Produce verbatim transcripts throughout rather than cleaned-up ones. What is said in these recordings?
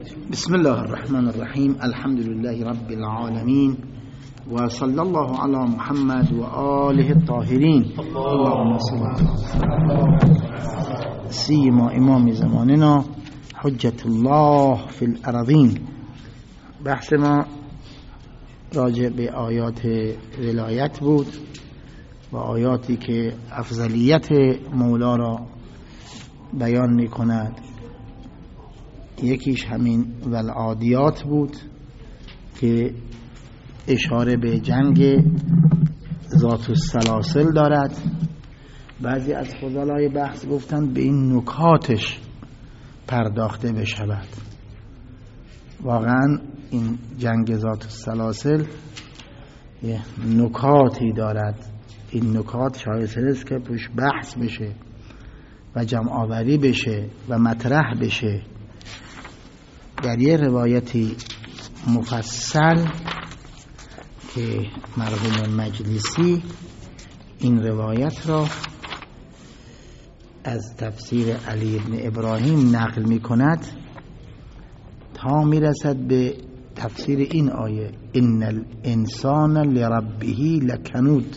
بسم الله الرحمن الرحیم. الحمد لله رب العالمین و صلی الله علی محمد و آله الطاهرین. اللهم صل علی سیما امام زماننا حجت الله فی الارضین. بحث ما راجع به آیات ولایت بود و آیاتی که افضلیت مولا را بیان می کند. یکیش همین والعادیات بود که اشاره به جنگ ذات السلاسل دارد. بعضی از فضلای بحث گفتند به این نکاتش پرداخته بشود. واقعا این جنگ ذات السلاسل یه نکاتی دارد. این نکات شایسته است که توش بحث بشه و جمع آوری بشه و مطرح بشه. در یه روایتی مفصل که مرحوم مجلسی این روایت را از تفسیر علی ابن ابراهیم نقل می کند تا می رسد به تفسیر این آیه ان الانسان لربه لکنود.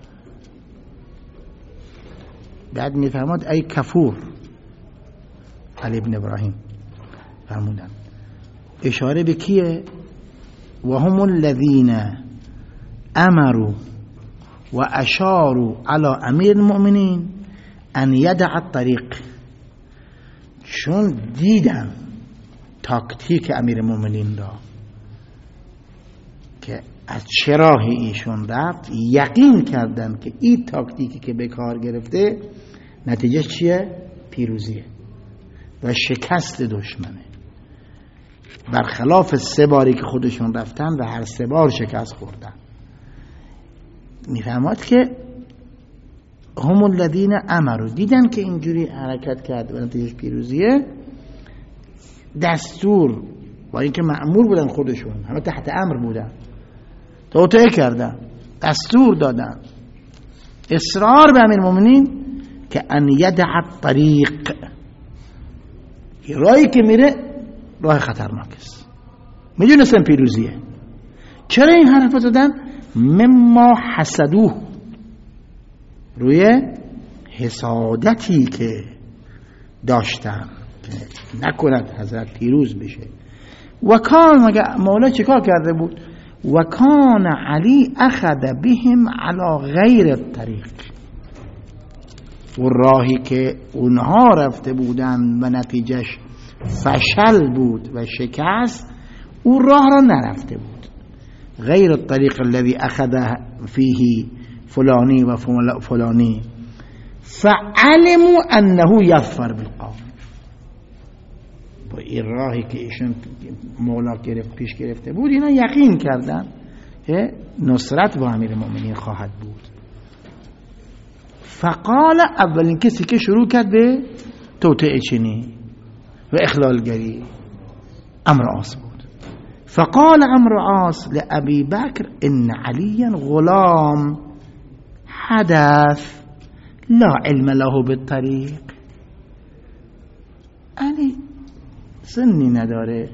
بعد می فرماد ای کفور. علی ابن ابراهیم فرمودن اشاره به کیه؟ و هم الذین امروا و اشاروا علی امیر المؤمنین ان یدع الطریق. چون دیدن تاکتیک امیر المؤمنین را که از چه راهی ایشون رفت، یقین کردن که این تاکتیکی که به کار گرفته نتیجه چیه؟ پیروزیه و شکست دشمنه، برخلاف سه باری که خودشون رفتن و هر سه بار شکست خوردن. میفهمد که هم الذین امروا، دیدن که اینجوری حرکت کرد و نتیجه پیروزیه، دستور با اینکه مأمور بودن خودشون، همه تحت امر بودن، توطئه کردن، دستور دادن، اصرار به امیرالمومنین که ان یدع الطریق، راهی که میره راه خطرناک است، میدونستن پیروزیه. چرا این حرف زدن؟ مما حسدوه، روی حسادتی که داشتن که نکند حضرت پیروز بشه. و کان، مگه مولا چیکار کرده بود؟ و کان علی اخذ بهم علی غیر الطریق، و راهی که اونها رفته بودن و نتیجهش فشل بود و شکست، او راه را نرفته بود. غیر الطریق الذي اخذ فيه فلانی و فلانی فعلموا انه یظفر بالقوم. با این راهی که ایشون مولا گرفت پیش گرفته بود، اینا یقین کردن که نصرت با امیر المؤمنین خواهد بود. فقال، اولین کسی که شروع کرد به توطئه چینی و اخلالگری عمرو عاص بود. فقال عمرو عاص لأبي بكر ان عليا غلام حدث لا علم له بالطريق. علی سنی نداره.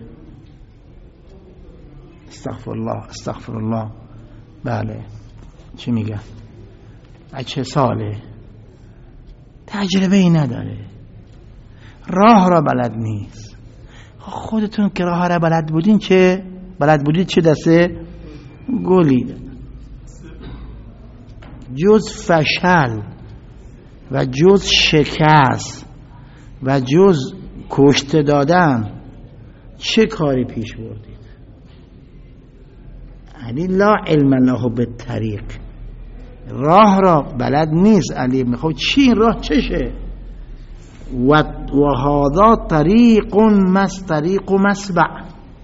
استغفر الله استغفر الله. بله چی میگن؟ بچه ساله، تجربه ای نداره، راه را بلد نیست. خودتون که راه را بلد بودین، چه بلد بودید؟ چه دسته گلی؟ جز فشل و جز شکست و جز کشته دادن چه کاری پیش بردید؟ یعنی لا علم له بالطریق، راه را بلد نیست. علی میخواد چی این راه چشه؟ و و هذا طریق مس طریق مسبع.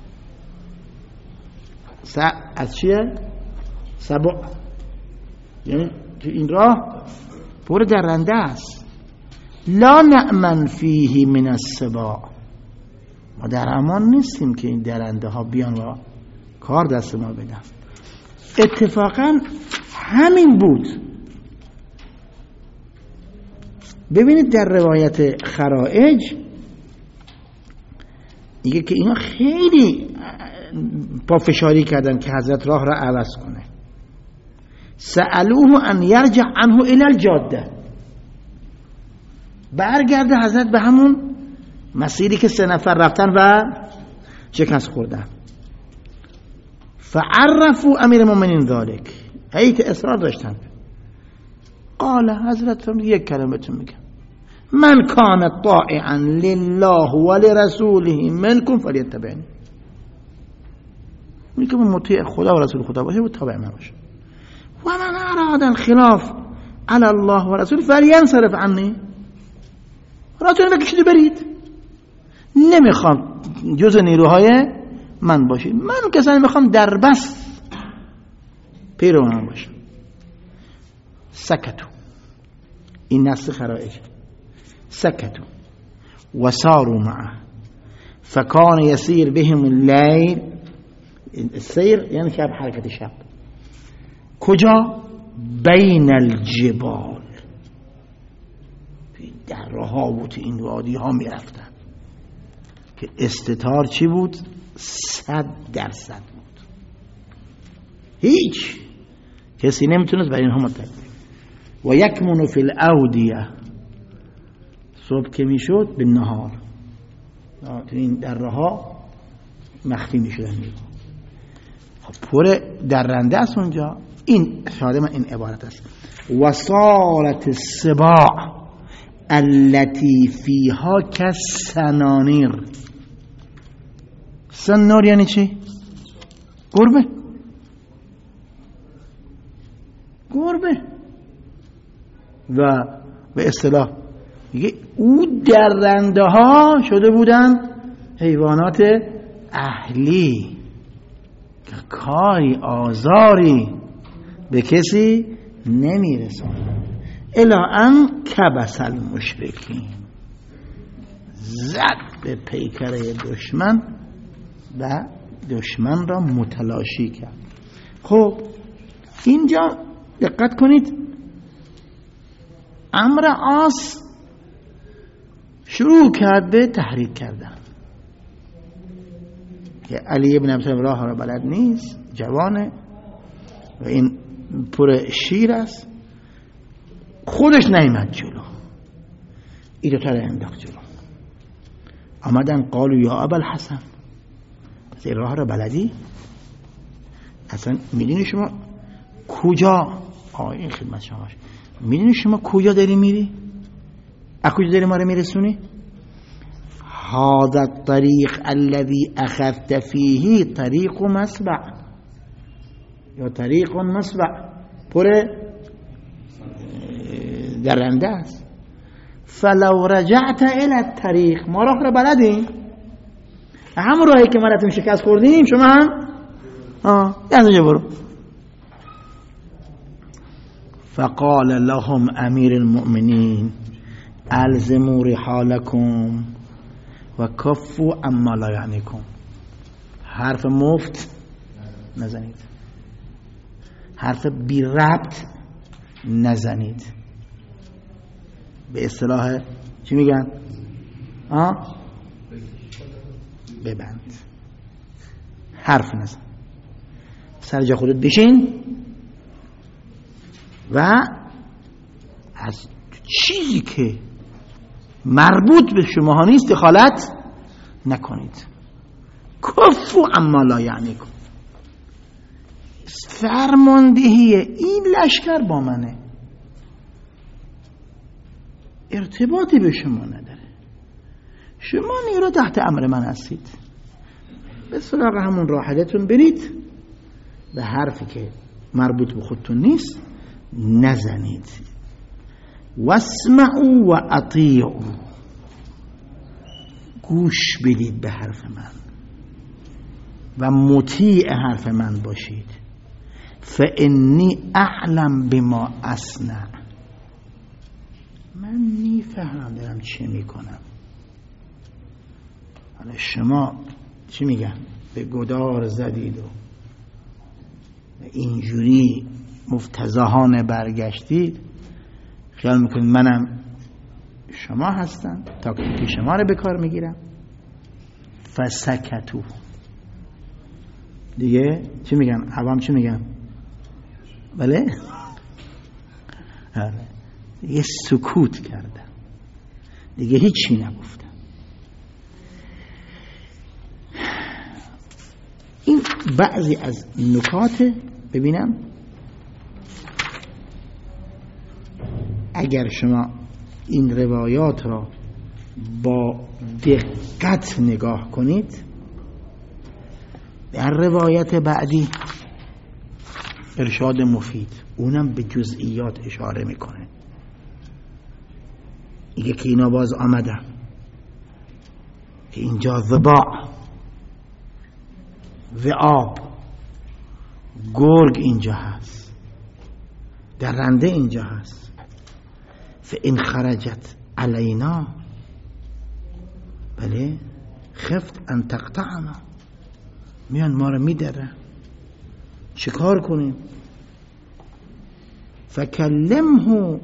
س از چیه؟ سبع، یعنی که این راه پر درنده است. لا نأمن فیه من السباع، ما در امان نیستیم که این درنده ها بیان و کار دست ما بدن. اتفاقا همین بود. ببینید در روایت خرائج میگه که اینا خیلی پافشاری کردن که حضرت راه را عوض کنه. سألوه ان یرجع عنه الی الجاده، برگرده حضرت به همون مسیری که سه نفر رفتن و شکست خوردن. فعرفوا امیر المؤمنین ذلك، هی که اصرار داشتن. قال حضرت یک کلمه میگه من کان طاعا لله ولرسوله منکم فلیتبعنی، اونی که مطیع خدا و رسول خدا باشه و تابع من باشه. و من اراد الخلاف علی الله و رسول فلینصرف عنی، راتون بکشید برید، نمیخوام جز نیروهای من باشید، من کسانی میخوام در بس پیرو من باشم. سکتو، این نص خرائج، سکتو و ساروا معه فکان یسیر بهم اللیل، السیر یعنی شب، حرکت شب. کجا؟ بین الجبال، در رها و تو این وادی ها می رفتن که استتار چی بود؟ صد درصد بود، هیچ کسی نمیتونست برای اینها مطلب. و یکمنو فی الاودیه، صبح که میشد به نهار تو این در رها مخفی میشدن. خب پر درنده است اونجا. این شاهد من این عبارت است. و صارت السباع التي فيها كالسنانير. سنور یعنی چی؟ گربه، گربه. و به اصطلاح میگه او درنده ها شده بودن حیوانات اهلی که کاری آزاری به کسی نمیرسند. الا ان کبس المشرکین، زد به پیکره دشمن و دشمن را متلاشی کرد. خب اینجا دقت کنید، عمرو عاص شروع کرد به تحریک کردن که علی ابن ابی طالب راه را بلد نیست، جوانه و این پر شیر است، خودش نیامد جلو، این دو تا را انداخت جلو. آمدن قالوا یا ابوالحسن، این راه را بلدی؟ اصلا میدونی شما کجا، آه این خدمت شما، میدونی شما کجا داری میری؟ از کجا داری ما رو میرسونی؟ هذا الطريق الذي اخذت فيه طريق مسبع یا طریق مسبع، پر درنده است. فلو رجعت الى الطريق، ما راه را بلدیم، همون راهی که ما رفتیم شکست خوردیم، شما هم آه یعنی برو. فقال لهم امیر المؤمنین الزموا رحالکم و کفوا عما لا یعنیکم. حرف مفت نزنید، حرف بی ربط نزنید. به اصطلاح چی میگن؟ آه ببند، حرف نزن، سر جا خودت بشین و از چیزی که مربوط به شما نیست دخالت نکنید. کفوا عما لا یعنیکم، فرماندهی این لشکر با منه، ارتباطی به شما نداره، شما نیرو تحت امر من هستید، به سراغ همون راحلتون برید، به حرفی که مربوط به خودتون نیست نزنید. واسمعوا و اطیعوا، گوش بدید به حرف من و مطیع حرف من باشید. فانی اعلم بما اصنع، من میفهمم دارم چه میکنم. حالا شما چی میگن؟ به گدار زدید و اینجوری مفتضحانه برگشتید، خیال میکنید منم شما هستم، تاکتیک شما رو به کار میگیرم. فسکتو. دیگه چی میگن عوام؟ چی میگن؟ بله دیگه سکوت کردن، دیگه هیچی نگفتن. این بعضی از نکات. ببینم اگر شما این روایات را با دقت نگاه کنید، در روایت بعدی ارشاد مفید اونم به جزئیات اشاره میکنه. میگه که اینا باز آمدن که اینجا ضباع، ذئاب، گرگ اینجا هست، درنده اینجا هست. فإن خرجت علینا، بله، خفت ان تقطعنا، میان ما رو میدره، چیکار کنیم؟ فکلمه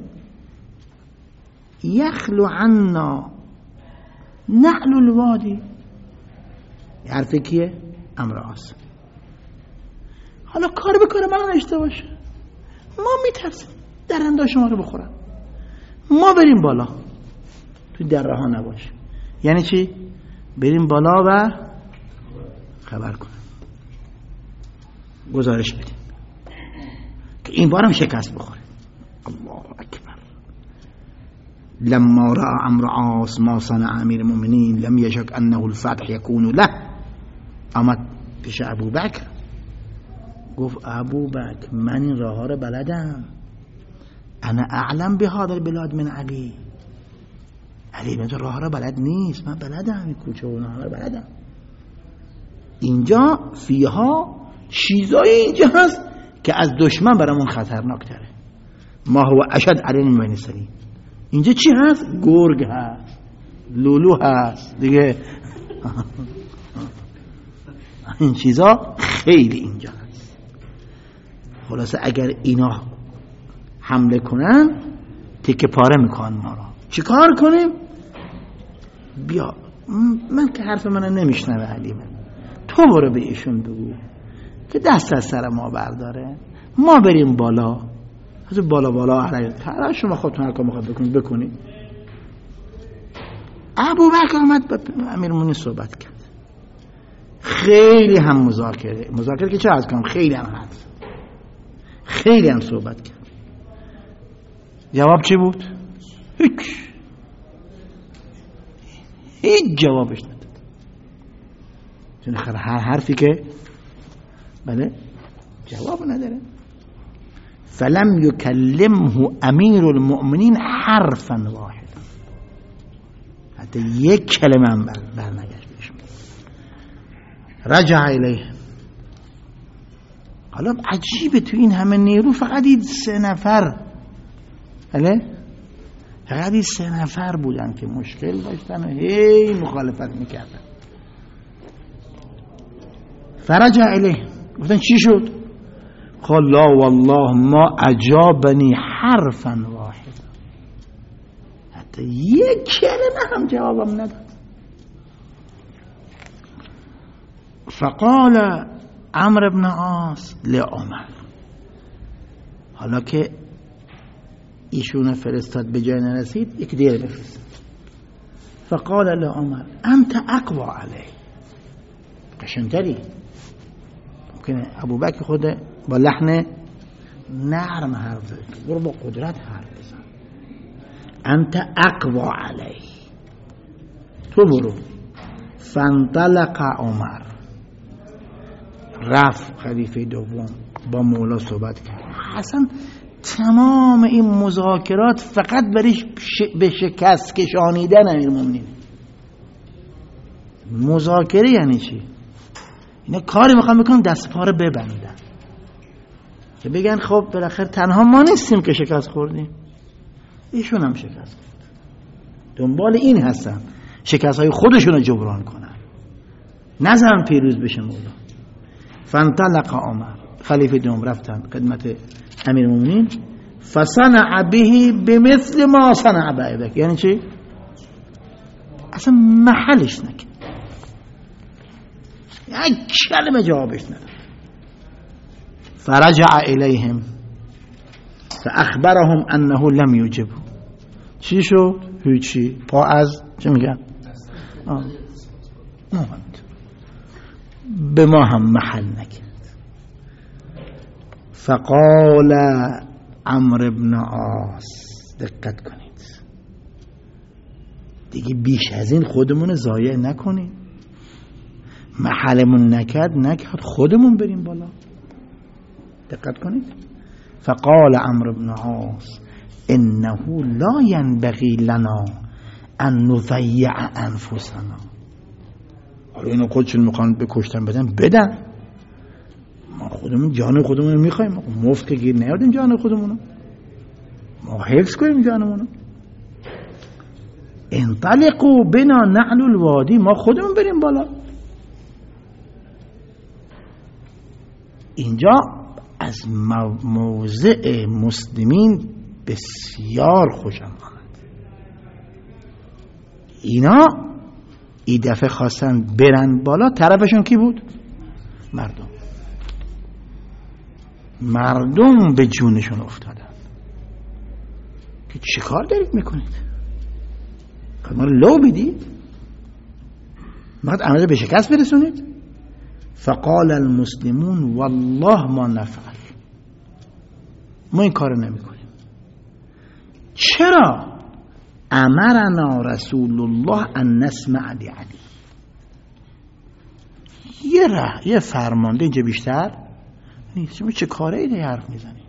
یخلو عنا نعل الوادی. حرف کیه؟ امر آس. حالا کار بکنه من نشته باشه، ما میترسیم درنده شما رو بخورن، ما بریم بالا، تو دره ها نباشه. یعنی چی؟ بریم بالا و خبر کنیم، گزارش بدیم که این بارم شکست بخوره. الله اکبر. لما رأى عمرو عاص ما صنع امیر المؤمنین لم یشک انه الفتح یکون له. آمد پیش ابو بکر گفت ابو بکر من این راه ها رو بلدم، انا اعلم به هذا البلاد من علی. علی من تو راه ها رو بلد نیست، من بلدم، این کوچه و راه ها رو بلدم. اینجا فیها چیزای اینجا هست که از دشمن برامون خطرناک تره. ما هو اشد علینا من السنین. اینجا چی هست؟ گرگ هست، لولو هست دیگه. این چیزا خیلی اینجا هست. خلاصه اگر اینا حمله کنن تکه پاره میکنن ما را. چی کار کنیم؟ بیا، من که حرف من نمیشنوه علی، من تو برو به ایشون بگو که دست از سر ما برداره، ما بریم بالا. از بالا بالا هر شما خودتون هر کار میخواد بکنید بکنید. ابو بکر آمد با امیرالمومنین صحبت کرد، خیلی هم مذاکره مذاکره که چه از کنم، خیلی هم هست، خیلی هم صحبت کرد. جواب چی بود؟ هیچ هیچ جوابش نداد. چون هر حرفی که بله جواب نداره. فلم یکلمه امیر المؤمنین حرفا واحد، حتی یک کلمه هم برنگشت بهشون. رجع الیه. حالا عجیبه تو این همه نیرو فقط این سه نفر، بله فقط این سه نفر بودن که مشکل داشتن و هی مخالفت میکردن. فرجع الیه، گفتن چی شد؟ قال لا والله ما اجابنی حرفا واحد، حتی یک کلمه هم جوابم نداد. فقال عمرو بن عاص لعمر، حالا که ایشون فرستاد به جای نرسید یک دیگه بفرستاد. فقال لعمر انت اقوى علیه، قشنگتری. ممکنه ابو بکر خود با لحن نرم حرف زد، برو با قدرت حرف بزن. انت اقوى علیه، تو برو. فانطلق عمر، رفت خلیفه دوم با مولا صحبت کرد. اصلا تمام این مذاکرات فقط برای ش... به شکست کشانیدن امیرالمومنین. مذاکره یعنی چی؟ اینا کاری میخوام بکنم دست پا رو ببندن که بگن خب بالاخره تنها ما نیستیم که شکست خوردیم، ایشون هم شکست خورد. دنبال این هستن شکست های خودشون رو جبران کنن، نظرم پیروز بشه مولا. فانطلق عمر، خلیفه دوم رفتن خدمت امیرالمومنین. فصنع به بمثل ما صنع به. یعنی چی؟ اصلا محلش نکرد، یک کلمه جوابش نداد. فرجع الیهم فاخبرهم انه لم یجبه. چی شد؟ هیچی. پا از چه میگن؟ نامد. به ما هم محل نکرد. فقال عمرو بن عاص، دقت کنید دیگه بیش از این خودمون ضایع نکنیم. محلمون نکرد نکرد خودمون بریم بالا. دقت کنید. فقال عمرو بن عاص انه لا ينبغي لنا ان نضيع انفسنا. حالا اینو خودشون میخوان به کشتن بدن بدن، ما خودمون جان خودمون رو میخوایم، مفت که گیر نیادیم جان خودمونو، ما حفظ کنیم جانمونو. انطلقوا بنا نعل الوادی، ما خودمون بریم بالا. اینجا از موضع مسلمین بسیار خوشم آمد. اینا این دفعه خواستن برن بالا. طرفشون کی بود؟ مردم. مردم به جونشون افتادن که چه کار دارید میکنید؟ ما رو لو بیدید؟ میخواد عمله به شکست برسونید؟ فقال المسلمون والله ما نفعل، ما این کار نمی کنیم. چرا؟ امرنا رسول الله ان نسمع لعلی. یه ره یه فرمانده اینجا بیشتر نیست. شما چه کاره ایده حرف میزنید؟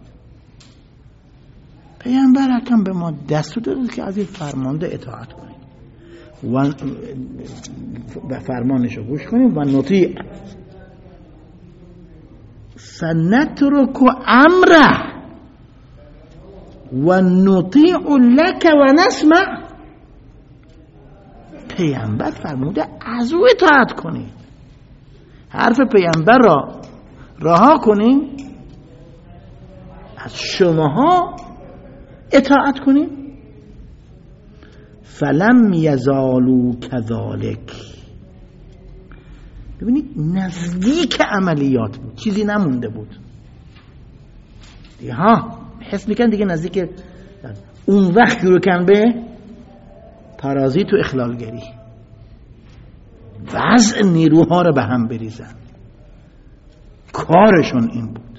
پیامبر اکرم به ما دستور داده که از این فرمانده اطاعت کنید و به فرمانش رو گوش کنید و نطیع فنترک امره و نطیع لک و نسمع. پیامبر فرموده از او اطاعت کنید، حرف پیامبر را رها کنید، از شماها اطاعت کنید. فلم یزالوا کذالک. ببینید نزدیک عملیات بود، چیزی نمونده بود دیگه. ها حس میکن دیگه نزدیک. اون وقت شروع کن به پارازیت و اخلالگری، وضع نیروها رو به هم بریزن. کارشون این بود.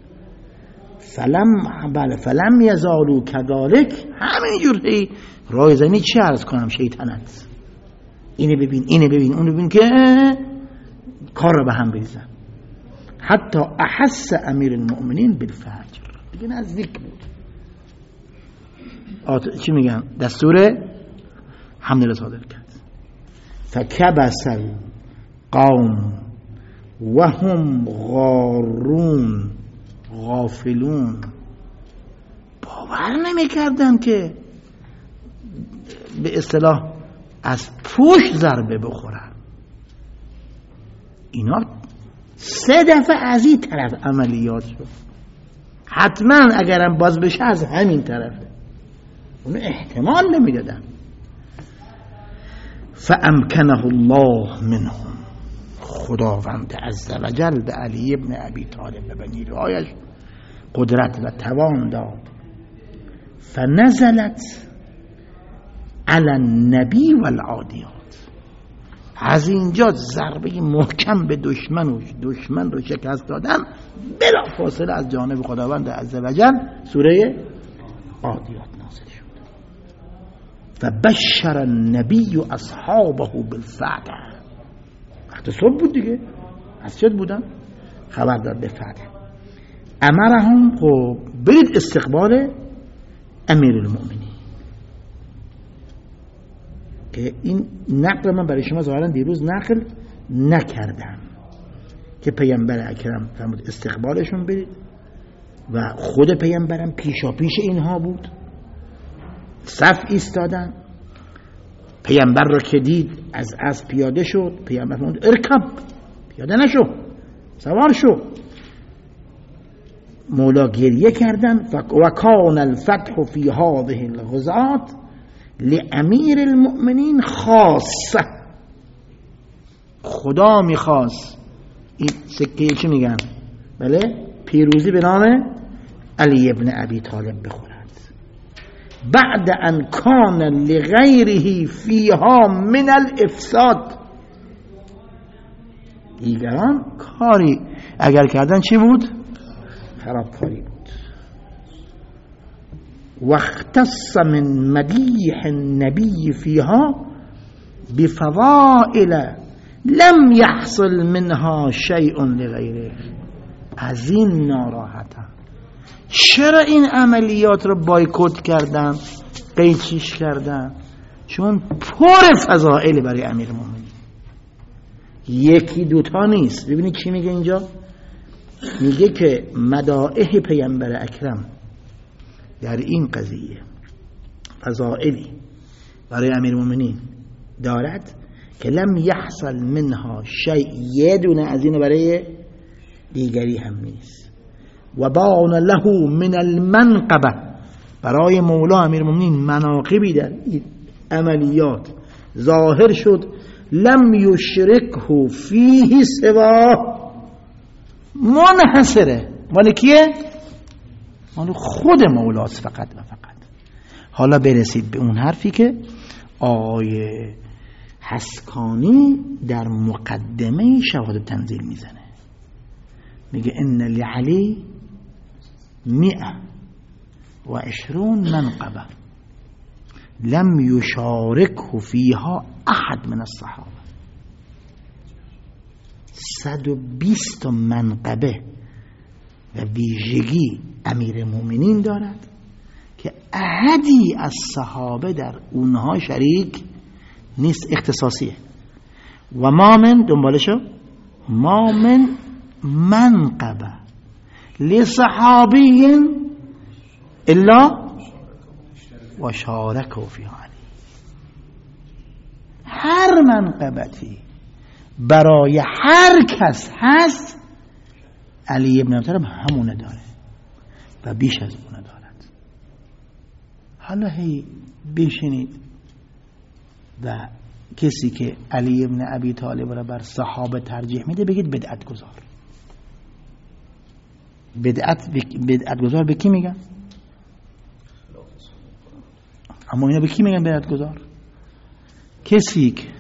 فلم بله فلم یزالوا کذالک. همینجور هی رایزنی چی عرض کنم شیطنت، اینه ببین اینه ببین اونو ببین که کار رو به هم بریزن. حتی احس امیر المؤمنین بالفجر، دیگه نزدیک بود. آت... چی میگن؟ دستور حمله رو صادر کرد. فکبس القوم و هم غارون غافلون. باور نمی کردن که به اصطلاح از پشت ضربه بخورن. اینا سه دفعه از این طرف عملیات شد، حتما اگرم باز بشه از همین طرفه، اون احتمال نمیدادن. فامکنه الله منهم. خداوند عزوجل به علی ابن ابی طالب و بنی رایش قدرت و توان داد. فنزلت علی النبی والعادیات. از اینجا ضربه محکم به دشمن و دشمن رو شکست دادن بلا فاصله از جانب خداوند عزوجل سوره عادیات نازل شد. فبشر النبی اصحابه بالفتح. وقت صبح بود دیگه، از چه بودن؟ خبر داد به فتح. امرهم خب برید استقبال امیر المؤمنین. که این نقل من برای شما ظاهرا دیروز نقل نکردم که پیامبر اکرم فرمود استقبالشون برید و خود پیامبرم پیشا پیش اینها بود، صف ایستادن. پیامبر را که دید از از پیاده شد. پیامبر فرمود ارکب، پیاده نشو، سوار شو. مولا گریه کردن. و کان الفتح فی هذه الغزات لامیر المؤمنین خاصه. خدا میخواست این سکه چی میگن؟ بله پیروزی به نام علی ابن ابی طالب بخورد. بعد ان کان لغیره فیها من الافساد، دیگران کاری اگر کردن چی بود؟ خرابکاری بود. واختص من مدیح النبی فیها بفضائل لم يحصل منها شیء لغیره. از این ناراحتم. چرا این عملیات رو بایکوت کردن، قیچیش کردن؟ چون پر فضائل برای امیرالمومنین، یکی دوتا نیست. ببینید چی میگه اینجا؟ میگه که مدائح پیامبر اکرم در این قضیه فضائلی برای امیرالمومنین دارد که لم یحصل منها شیء، یه دونه از این برای دیگری هم نیست. و بان له من المنقبه، برای مولا امیرالمومنین مناقبی در این عملیات ظاهر شد. لم یشرکه فیه سوا، منحصره مال کیه؟ مال خود مولاست فقط و فقط. حالا برسید به اون حرفی که آیه حسکانی در مقدمه شواهد تنزیل میزنه، میگه ان لعلی مئة و عشرون منقبه لم یشارکه فیها احد من الصحابه. صد و بیست منقبه و ویژگی امیر مومنین دارد که احدی از صحابه در اونها شریک نیست، اختصاصیه. و ما من دنبالشو ما من منقبه لصحابی الا و شارکه فیها علی. هر منقبتی برای هر کس هست علی ابن ابی طالب همونه داره و بیش از اونه دارد. حالا هی بشینید و کسی که علی ابن ابی طالب را بر صحابه ترجیح میده بگید بدعت گذار. بدعت بدعت گذار به کی میگن؟ اما اینا به کی میگن بدعت گذار؟ کسی که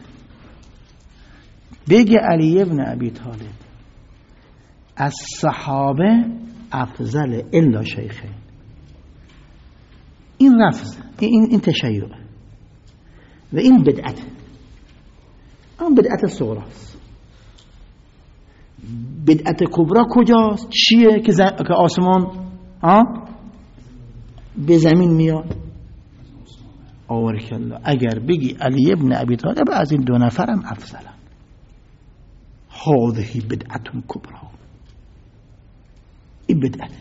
بگه علی ابن ابی طالب از صحابه افضل الا شیخین، این رفض، این این تشیع و این بدعت. اون بدعت صغراست. بدعت کبرا کجاست؟ چیه که, ز... که آسمان ها به زمین میاد؟ آورک الله. اگر بگی علی ابن ابی طالب از این دو نفرم افضلن، هذه بدعت کبرا، این بدعت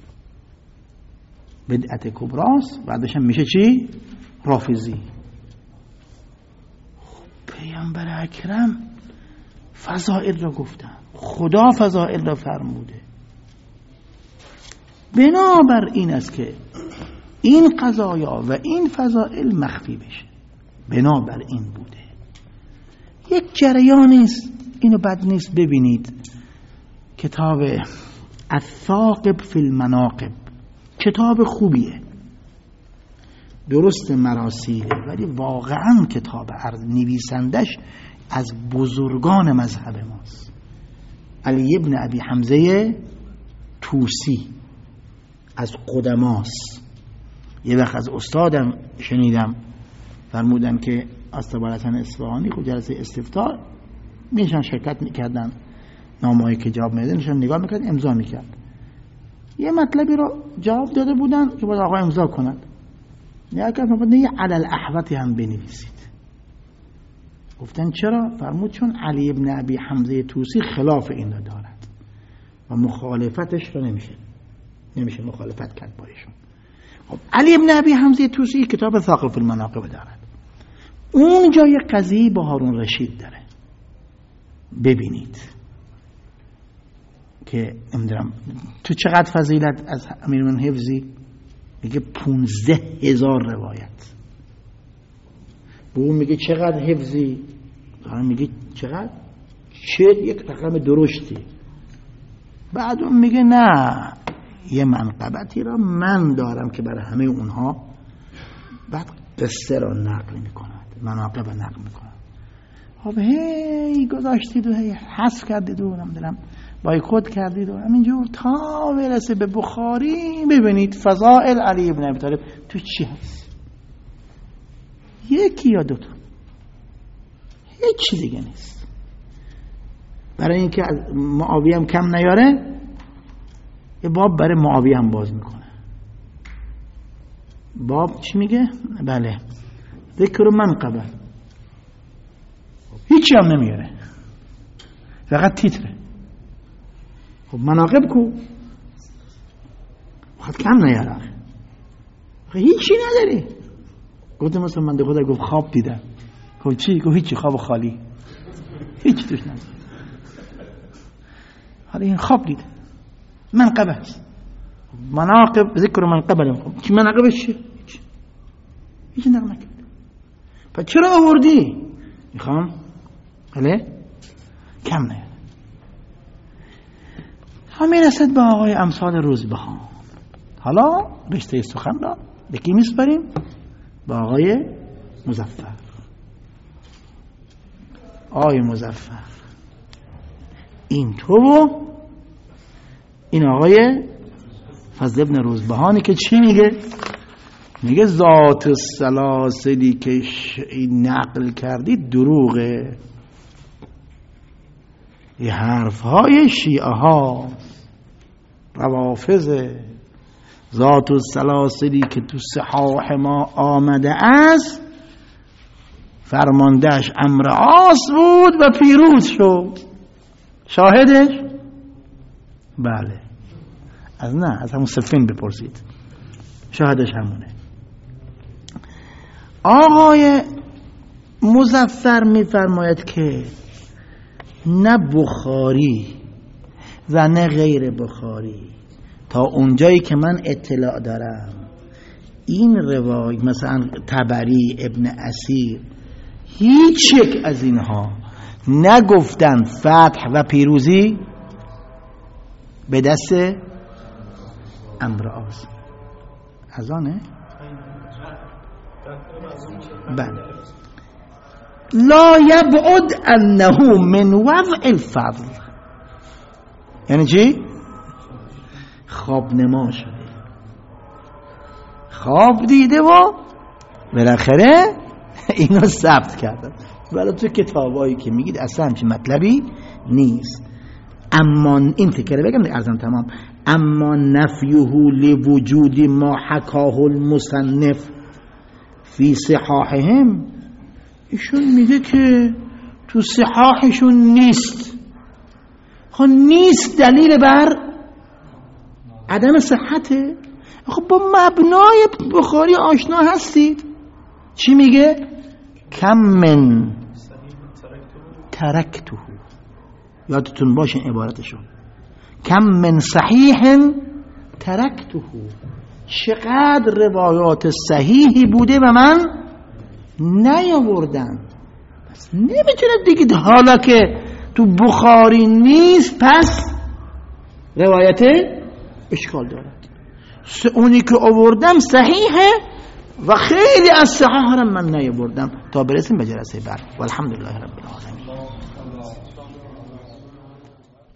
بدعت کبراست. بعدش هم میشه چی؟ رافضی. پیامبر اکرم فضائل را گفتن، خدا فضائل را فرموده. بنابر این است که این قضایا و این فضائل مخفی بشه. بنابر این بوده. یک جریانی است، اینو بد نیست ببینید. کتاب الثاقب فی المناقب کتاب خوبیه، درست مراسیله، ولی واقعا کتاب عرض نویسندش از بزرگان مذهب ماست. علی ابن ابی حمزه طوسی از قدماست. یه وقت از استادم شنیدم فرمودن که استبالتا اصفهانی خود جلسه استفتاء میشن شرکت میکردن، نامه‌ای که جواب میدادن نشان نگاه میکرد، امضا میکرد. یه مطلبی رو جواب داده بودن که باید آقا امضا کند. یا که فرمودن یه علل احوطی هم بنویسید. گفتن چرا؟ فرمود چون علی ابن ابی حمزه طوسی خلاف این رو دارد و مخالفتش رو نمیشه نمیشه مخالفت کرد با ایشون. خب علی ابن ابی حمزه طوسی کتاب ثاقب فی المناقب دارد. اون جای قضیه با هارون رشید داره. ببینید که نمیدونم تو چقدر فضیلت از امیرالمومنین حفظی؟ میگه پونزده هزار روایت. به اون میگه چقدر حفظی؟ دارم میگه چقدر؟ چه یک رقم درشتی. بعد اون میگه نه یه منقبتی را من دارم که برای همه اونها. بعد قصه را نقل میکند، مناقب نقل میکند. خب هی گذاشتید و هی حذف کردید و نمیدونم بایکوت کردید و همینجور تا برسه به بخاری. ببینید فضائل علی ابن ابی طالب تو چی هست؟ یکی یا دوتا، هیچ چیز دیگه نیست. برای اینکه معاویه هم کم نیاره یه باب برای معاویه هم باز میکنه. باب چی میگه؟ بله ذکر منقبه، هیچی هم نمیاره، فقط تیتره. خب مناقب کو؟ وقت کم نیاره، هیچی نداری. گفت مثلا من ده خدا گفت خواب دیدم. گفت چی؟ گفت هیچی، خواب خالی، هیچی توش نداری. حالا این خواب دیده، منقبه هست. مناقب ذکر منقبه. خب چی مناقبش چی؟ هیچی نقل نکرد. پس چرا آوردی؟ میخوام بله کم نیاره. همین رسد به آقای امثال روزبهان. حالا رشته سخن را به کی میسپاریم؟ به آقای مظفر. آقای مظفر این تو و این آقای فضل ابن روزبهانی که چی میگه؟ میگه ذات السلاسلی که نقل کردی دروغه. یه حرف های شیعه ها روافضه. ذات السلاسلی که تو صحاح ما آمده است فرماندهش امر عاص بود و پیروز شد. شاهدش؟ بله از نه از همون صفین بپرسید، شاهدش همونه. آقای مظفر میفرماید که نه بخاری و نه غیر بخاری تا اونجایی که من اطلاع دارم این روایت مثلا طبری، ابن اسیر، هیچ یک از اینها نگفتن فتح و پیروزی به دست امر عاص. از آنه؟ بله. لا یبعد انه من وضع الفضل. یعنی چی؟ خواب نما شده، خواب دیده و بالاخره اینو ثبت کرده. ولی تو کتابایی که میگید اصلا همچین مطلبی نیست. اما این تکره بگم دیگه ارزم تمام. اما نفیه لوجود ما حکاه المصنف فی صحاحهم، ایشون میگه که تو صحاحشون نیست. خب نیست دلیل بر عدم صحته. خب با مبنای بخاری آشنا هستید. چی میگه؟ کم من ترکته. یادتون باشه عبارتشو. کم من صحیح ترکته. چقدر روایات صحیحی بوده و من نیاوردم. پس نمیتونه دیگه حالا که تو بخاری نیست پس روایت اشکال دارد. اونی که آوردم صحیحه و خیلی از صحاح هم من نیاوردم تا برسیم به جلسه بعد. والحمدلله رب العالمین.